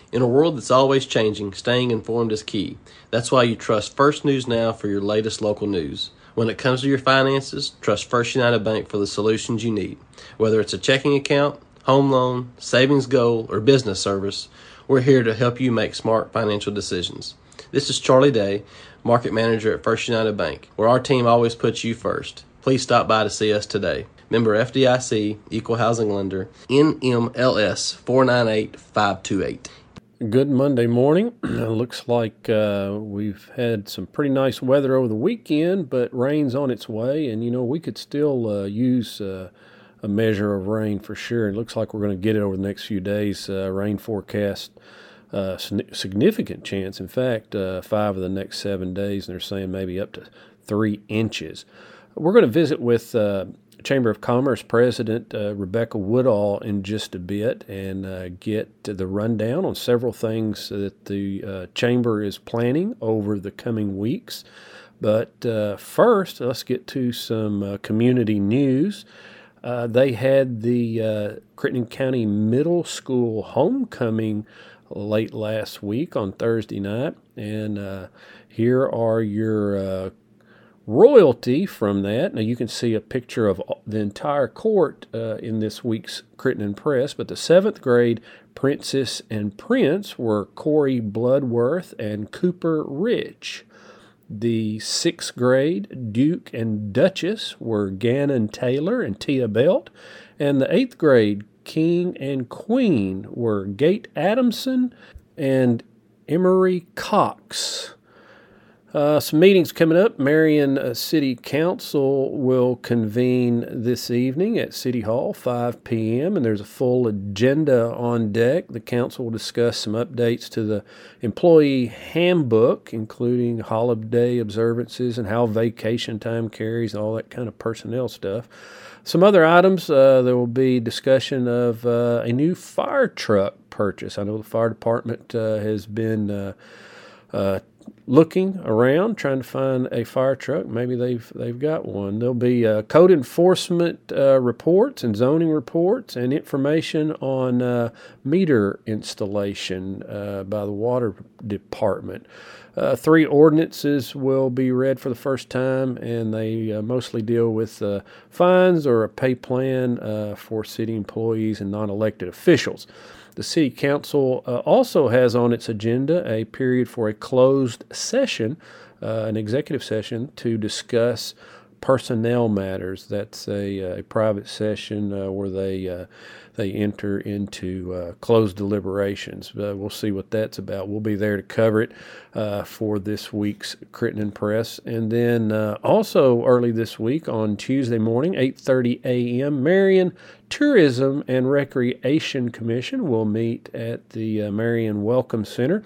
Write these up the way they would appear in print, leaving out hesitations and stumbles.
In a world that's always changing, staying informed is key. That's why you trust First News Now for your latest local news. When it comes to your finances, trust First United Bank for the solutions you need. Whether it's a checking account, home loan, savings goal, or business service, we're here to help you make smart financial decisions. This is Charlie Day, Market Manager at First United Bank, where our team always puts you first. Please stop by to see us today. Member FDIC, Equal Housing Lender, NMLS 498528. Good Monday morning. Looks like we've had some pretty nice weather over the weekend, but rain's on its way, and we could still use a measure of rain for sure. It looks like we're going to get it over the next few days. Rain forecast, significant chance. In fact, 5 of the next 7 days, and they're saying maybe up to 3 inches. We're going to visit with Chamber of Commerce President Rebecca Woodall in just a bit and get the rundown on several things that the Chamber is planning over the coming weeks. But first, let's get to some community news. They had the Crittenden County Middle School homecoming late last week on Thursday night, and here are your royalty from that. Now you can see a picture of the entire court in this week's Crittenden Press, but the 7th grade Princess and Prince were Corey Bloodworth and Cooper Rich. The 6th grade Duke and Duchess were Gannon Taylor and Tia Belt, and the 8th grade King and Queen were Gate Adamson and Emery Cox. Some meetings coming up. Marion City Council will convene this evening at City Hall, 5 p.m., and there's a full agenda on deck. The council will discuss some updates to the employee handbook, including holiday observances and how vacation time carries, all that kind of personnel stuff. Some other items, there will be discussion of a new fire truck purchase. I know the fire department has been looking around, trying to find a fire truck. Maybe they've got one. There'll be code enforcement reports and zoning reports and information on meter installation by the water department. 3 ordinances will be read for the first time, and they mostly deal with fines or a pay plan for city employees and non-elected officials. The City Council also has on its agenda a period for a closed session, an executive session, to discuss personnel matters. That's a private session where they enter into closed deliberations. We'll see what that's about. We'll be there to cover it for this week's Crittenden Press. And then also early this week on Tuesday morning, 8:30 a.m., Marion Tourism and Recreation Commission will meet at the Marion Welcome Center.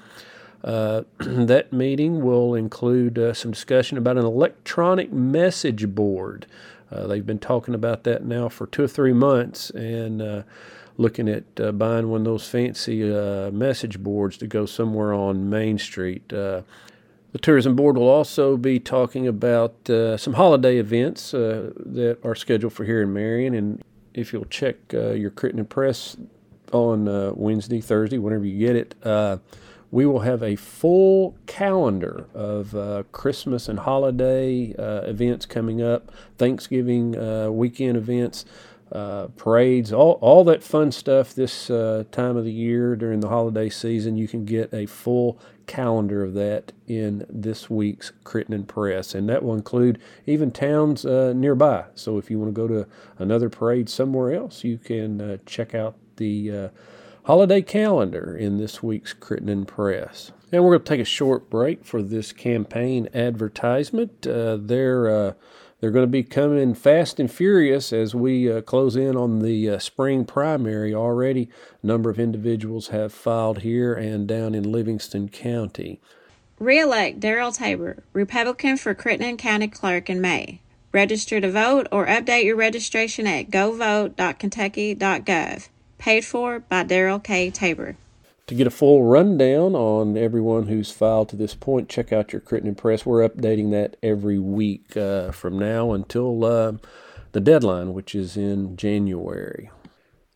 That meeting will include some discussion about an electronic message board. They've been talking about that now for 2 or 3 months and looking at buying one of those fancy message boards to go somewhere on Main Street. The Tourism Board will also be talking about some holiday events that are scheduled for here in Marion. And if you'll check your Crittenden Press on Wednesday, Thursday, whenever you get it, we will have a full calendar of Christmas and holiday events coming up, Thanksgiving weekend events, parades, all that fun stuff this time of the year during the holiday season. You can get a full calendar of that in this week's Crittenden Press, and that will include even towns nearby. So if you want to go to another parade somewhere else, you can check out the holiday calendar in this week's Crittenden Press. And we're going to take a short break for this campaign advertisement. They're going to be coming fast and furious as we close in on the spring primary already. A number of individuals have filed here and down in Livingston County. Re-elect Daryl Tabor, Republican for Crittenden County Clerk in May. Register to vote or update your registration at govote.kentucky.gov. Paid for by Daryl K. Tabor. To get a full rundown on everyone who's filed to this point, check out your Crittenden Press. We're updating that every week from now until the deadline, which is in January.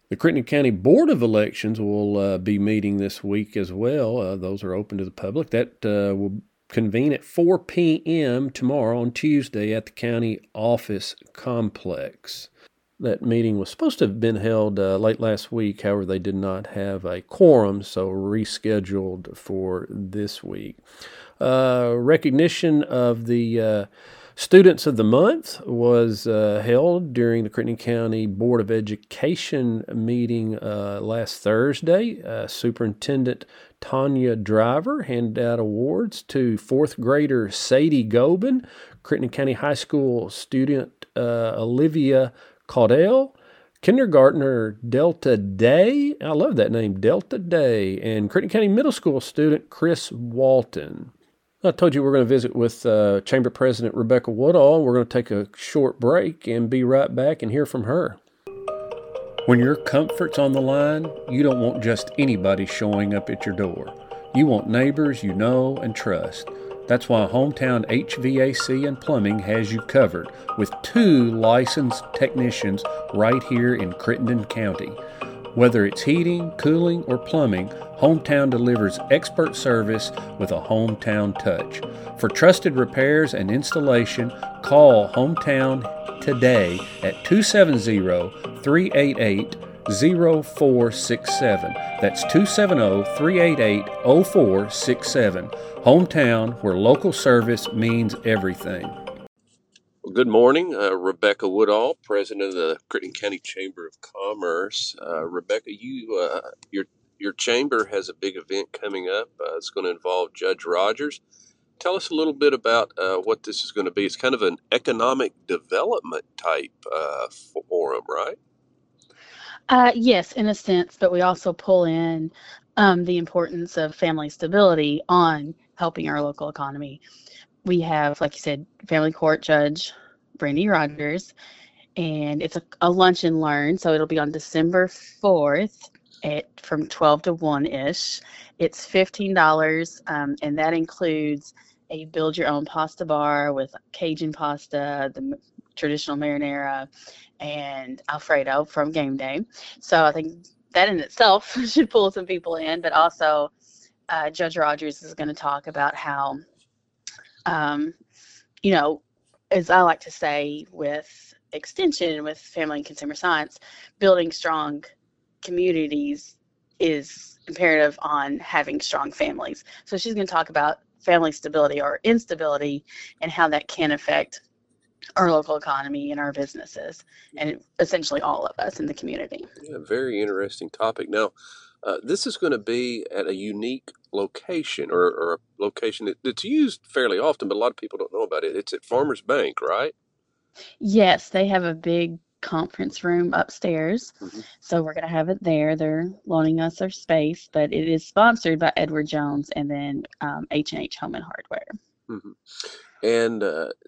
The Crittenden County Board of Elections will be meeting this week as well. Those are open to the public. That will convene at 4 p.m. tomorrow on Tuesday at the county office complex. That meeting was supposed to have been held late last week. However, they did not have a quorum, so rescheduled for this week. Recognition of the Students of the Month was held during the Crittenden County Board of Education meeting last Thursday. Superintendent Tanya Driver handed out awards to fourth grader Sadie Gobin, Crittenden County High School student Olivia Caudell, kindergartner Delta Day, I love that name, Delta Day, and Crittenden County Middle School student Chris Walton. I told you we're going to visit with Chamber President Rebecca Woodall. We're going to take a short break and be right back and hear from her. When your comfort's on the line, you don't want just anybody showing up at your door. You want neighbors you know and trust. That's why Hometown HVAC and Plumbing has you covered with 2 licensed technicians right here in Crittenden County. Whether it's heating, cooling, or plumbing, Hometown delivers expert service with a hometown touch. For trusted repairs and installation, call Hometown today at 270-388-0467. That's 270-388-0467. Hometown, where local service means everything. Well, good morning, Rebecca Woodall, president of the Crittenden County Chamber of Commerce. Rebecca, your chamber has a big event coming up. It's going to involve Judge Rogers. Tell us a little bit about what this is going to be. It's kind of an economic development type forum, right? Yes, in a sense, but we also pull in the importance of family stability on helping our local economy. We have, like you said, Family Court Judge Brandy Rogers, and it's a lunch and learn, so it'll be on December 4th from 12 to 1-ish. It's $15, and that includes a build-your-own pasta bar with Cajun pasta, the traditional marinara, and Alfredo from game day. So I think that in itself should pull some people in, but also Judge Rogers is going to talk about how, as I like to say with Extension, with Family and Consumer Science, building strong communities is imperative on having strong families. So she's going to talk about family stability or instability and how that can affect our local economy and our businesses and essentially all of us in the community. Yeah, very interesting topic. Now, this is going to be at a unique location or a location that's used fairly often, but a lot of people don't know about it. It's at Farmers Bank, right? Yes, they have a big conference room upstairs. Mm-hmm. So we're going to have it there. They're loaning us their space, but it is sponsored by Edward Jones and then H&H Home and Hardware. Mm-hmm. And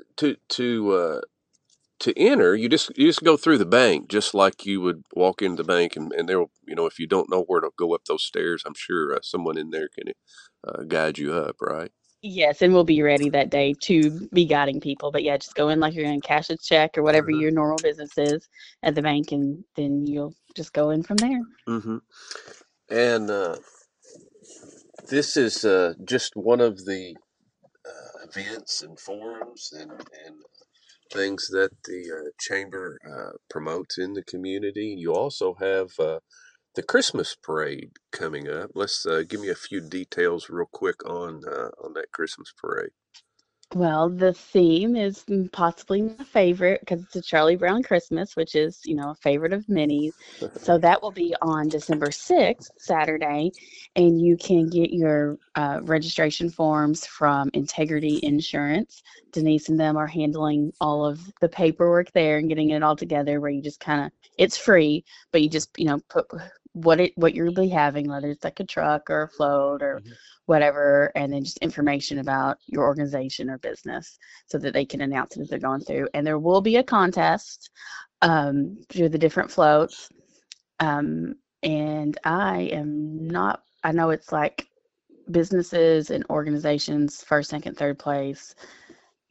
to enter, you just go through the bank, just like you would walk into the bank, and there, if you don't know where to go up those stairs, I'm sure someone in there can guide you up, right? Yes, and we'll be ready that day to be guiding people. But yeah, just go in like you're going to cash a check or whatever your normal business is at the bank, and then you'll just go in from there. Mm-hmm. And this is just one of the events and forums and things that the chamber promotes in the community. You also have the Christmas parade coming up. Let's give me a few details real quick on that Christmas parade. Well, the theme is possibly my favorite because it's a Charlie Brown Christmas, which is, a favorite of many. So that will be on December 6th, Saturday, and you can get your registration forms from Integrity Insurance. Denise and them are handling all of the paperwork there and getting it all together where you just it's free, but you just, put what you'll be having, whether it's like a truck or a float or whatever, and then just information about your organization or business so that they can announce it as they're going through. And there will be a contest through the different floats. And I know it's like businesses and organizations, first, second, third place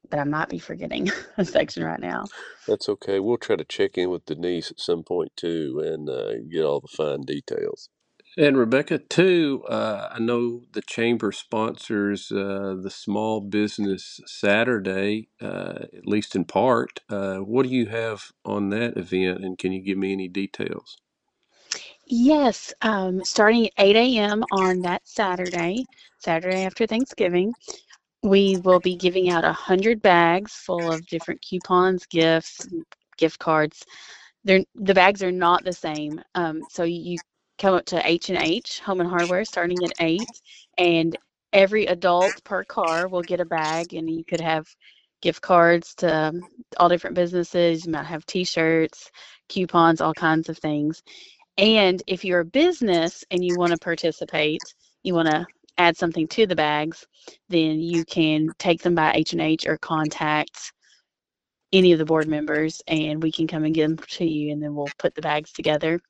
but I might be forgetting a section right now. That's okay. We'll try to check in with Denise at some point too and get all the fine details. And Rebecca, too, I know the chamber sponsors the Small Business Saturday, at least in part. What do you have on that event, and can you give me any details? Yes, starting at 8 a.m. on that Saturday, Saturday after Thanksgiving, we will be giving out 100 bags full of different coupons, gifts, gift cards. The bags are not the same. So you come up to H&H Home and Hardware starting at 8, and every adult per car will get a bag, and you could have gift cards to all different businesses. You might have T-shirts, coupons, all kinds of things. And if you're a business and you want to participate, you want to add something to the bags, then you can take them by H&H or contact any of the board members, and we can come and get them to you, and then we'll put the bags together.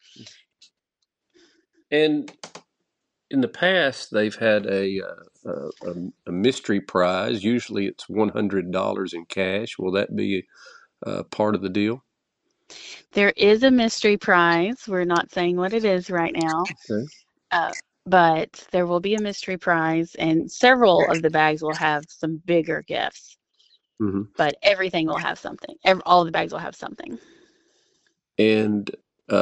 And in the past, they've had a mystery prize. Usually it's $100 in cash. Will that be part of the deal? There is a mystery prize. We're not saying what it is right now, Okay. but there will be a mystery prize, and several of the bags will have some bigger gifts. Mm-hmm. But everything will have something. All of the bags will have something. And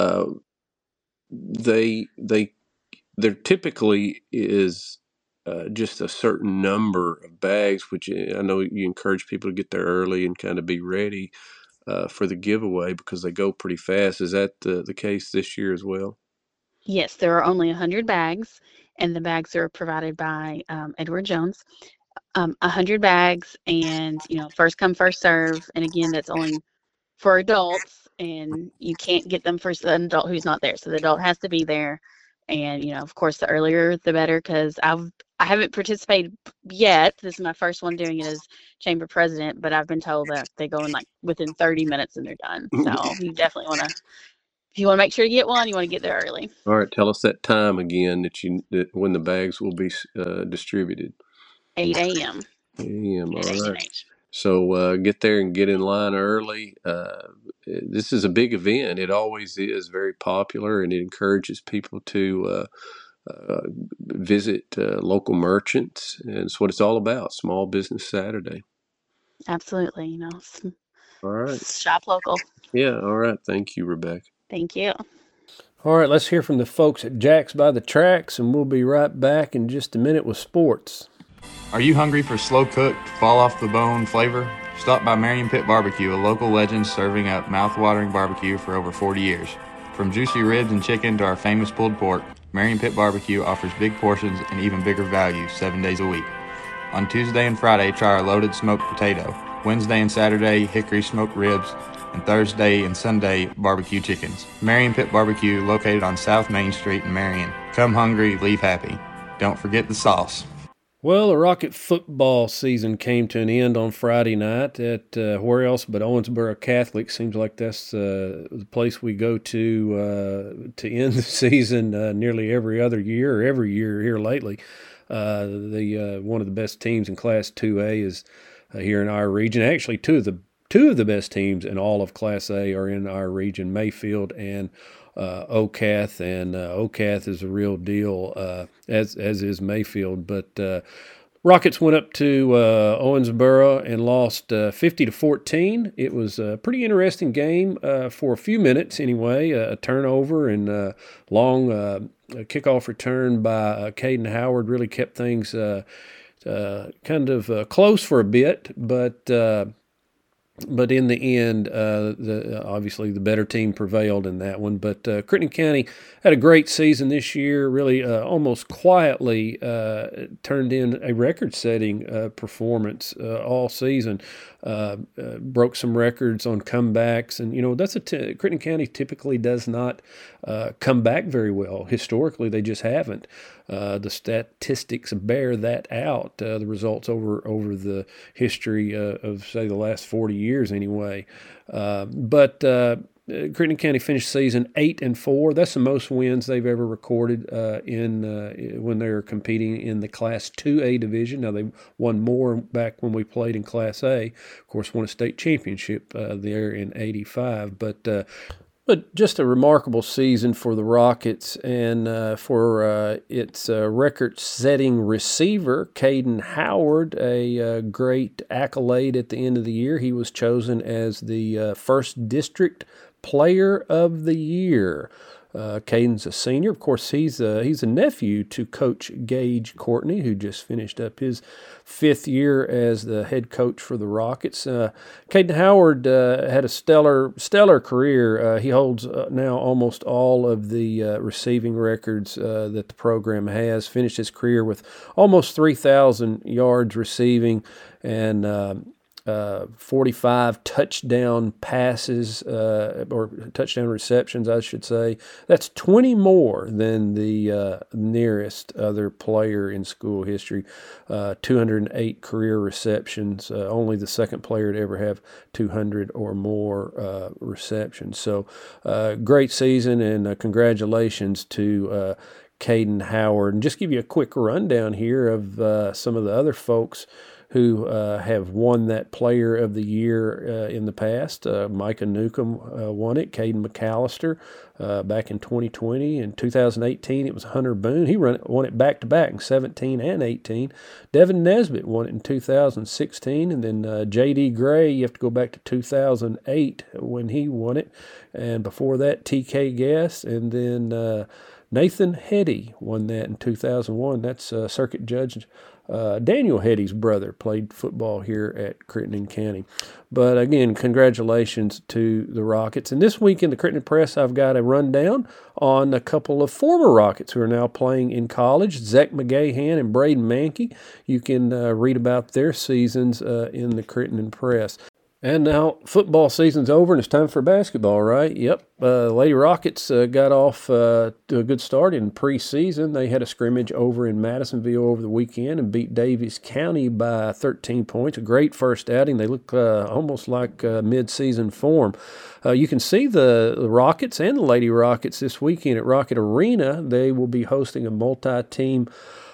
there typically is just a certain number of bags, which I know you encourage people to get there early and kind of be ready for the giveaway because they go pretty fast. Is that the case this year as well? Yes, there are only 100 bags, and the bags are provided by Edward Jones. 100 bags, and first come, first serve. And again, that's only for adults, and you can't get them for an adult who's not there. So the adult has to be there, and of course, the earlier the better. Because I haven't participated yet. This is my first one doing it as chamber president, but I've been told that they go in like within 30 minutes and they're done. So you definitely want to. If you want to make sure you get one, you want to get there early. All right, tell us that time again that when the bags will be distributed. 8 a.m. 8 a.m. at All right. H&H. So get there and get in line early. This is a big event. It always is very popular, and it encourages people to visit local merchants. And it's what it's all about, Small Business Saturday. Absolutely. All right. Shop local. Yeah, all right. Thank you, Rebecca. Thank you. All right, let's hear from the folks at Jack's by the Tracks, and we'll be right back in just a minute with sports. Are you hungry for slow-cooked, fall-off-the-bone flavor? Stop by Marion Pit Barbecue, a local legend serving up mouth-watering barbecue for over 40 years. From juicy ribs and chicken to our famous pulled pork, Marion Pit Barbecue offers big portions and even bigger value 7 days a week. On Tuesday and Friday, try our loaded smoked potato. Wednesday and Saturday, hickory smoked ribs, and Thursday and Sunday, barbecue chickens. Marion Pit Barbecue, located on South Main Street in Marion. Come hungry, leave happy. Don't forget the sauce. Well, the Rocket football season came to an end on Friday night at where else but Owensboro Catholic. Seems like that's the place we go to end the season nearly every other year or every year here lately. One of the best teams in Class 2A is here in our region. Actually, two of the best teams in all of Class A are in our region, Mayfield and Ocath, and Ocath is a real deal, as is Mayfield. But Rockets went up to Owensboro and lost 50-14. It was a pretty interesting game for a few minutes anyway. A turnover and a long kickoff return by Caden Howard really kept things kind of close for a bit, but in the end, obviously the better team prevailed in that one. But Crittenden County had a great season this year, really almost quietly turned in a record-setting performance all season. Broke some records on comebacks. And, Crittenden County typically does not come back very well. Historically, they just haven't. The statistics bear that out, the results over the history of, say, the last 40 years anyway. But Crittenden County finished season 8-4. That's the most wins they've ever recorded when they're competing in the Class 2A division. Now, they won more back when we played in Class A. Of course, won a state championship there in '85. But just a remarkable season for the Rockets and for its record-setting receiver, Caden Howard, a great accolade at the end of the year. He was chosen as the first district Player of the Year. Caden's a senior. Of course, he's a nephew to Coach Gage Courtney, who just finished up his 5th year as the head coach for the Rockets. Caden Howard had a stellar career. He holds now almost all of the receiving records that the program has. Finished his career with almost 3,000 yards receiving and 45 touchdown passes, or touchdown receptions, I should say. That's 20 more than the nearest other player in school history. 208 career receptions, only the second player to ever have 200 or more receptions. So, great season, and congratulations to Caden Howard. And just give you a quick rundown here of some of the other folks who have won that Player of the Year in the past. Micah Newcomb won it. Caden McAllister back in 2020. In 2018, it was Hunter Boone. He won it back-to-back in 17 and 18. Devin Nesbitt won it in 2016. And then J.D. Gray, you have to go back to 2008 when he won it. And before that, T.K. Guest. And then Nathan Hetty won that in 2001. That's Circuit Judge Daniel Hetty's brother, played football here at Crittenden County. But again, congratulations to the Rockets. And this week in the Crittenden Press, I've got a rundown on a couple of former Rockets who are now playing in college, Zach McGahan and Braden Mankey. You can read about their seasons in the Crittenden Press. And now football season's over and it's time for basketball, right? Yep. Lady Rockets got off to a good start in preseason. They had a scrimmage over in Madisonville over the weekend and beat Daviess County by 13 points. A great first outing. They look almost like mid-season form. You can see the Rockets and the Lady Rockets this weekend at Rocket Arena. They will be hosting a multi-team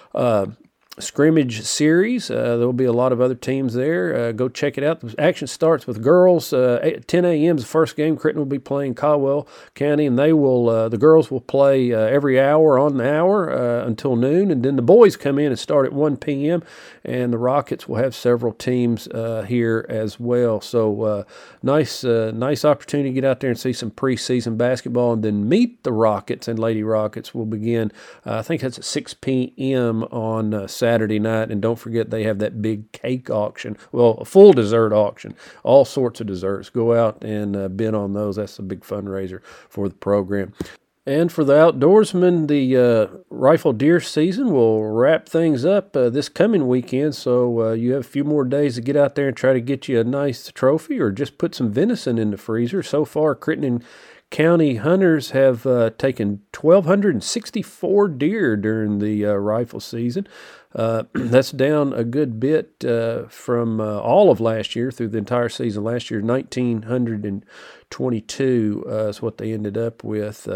scrimmage series. There will be a lot of other teams there. Go check it out. The action starts with girls. 10 a.m. is the first game. Crittenden will be playing Caldwell County, and they will. The girls will play every hour on the hour until noon, and then the boys come in and start at 1 p.m. And the Rockets will have several teams here as well. So nice opportunity to get out there and see some preseason basketball, and then meet the Rockets and Lady Rockets will begin. I think that's at 6 p.m. on Saturday night, and don't forget they have that big cake auction, well, a full dessert auction, all sorts of desserts. Go out and bid on those. That's a big fundraiser for the program. And for the outdoorsmen, the rifle deer season will wrap things up this coming weekend, so you have a few more days to get out there and try to get you a nice trophy or just put some venison in the freezer. So far, Crittenden County hunters have taken 1,264 deer during the rifle season. That's down a good bit from all of last year through the entire season. Last year, 1,922 is what they ended up with.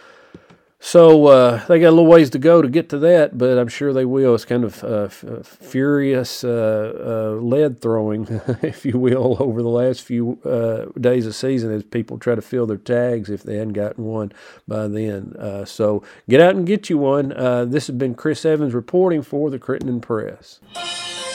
So they got a little ways to go to get to that, but I'm sure they will. It's kind of furious lead throwing, if you will, over the last few days of season as people try to fill their tags if they hadn't gotten one by then. So get out and get you one. This has been Chris Evans reporting for the Crittenden Press.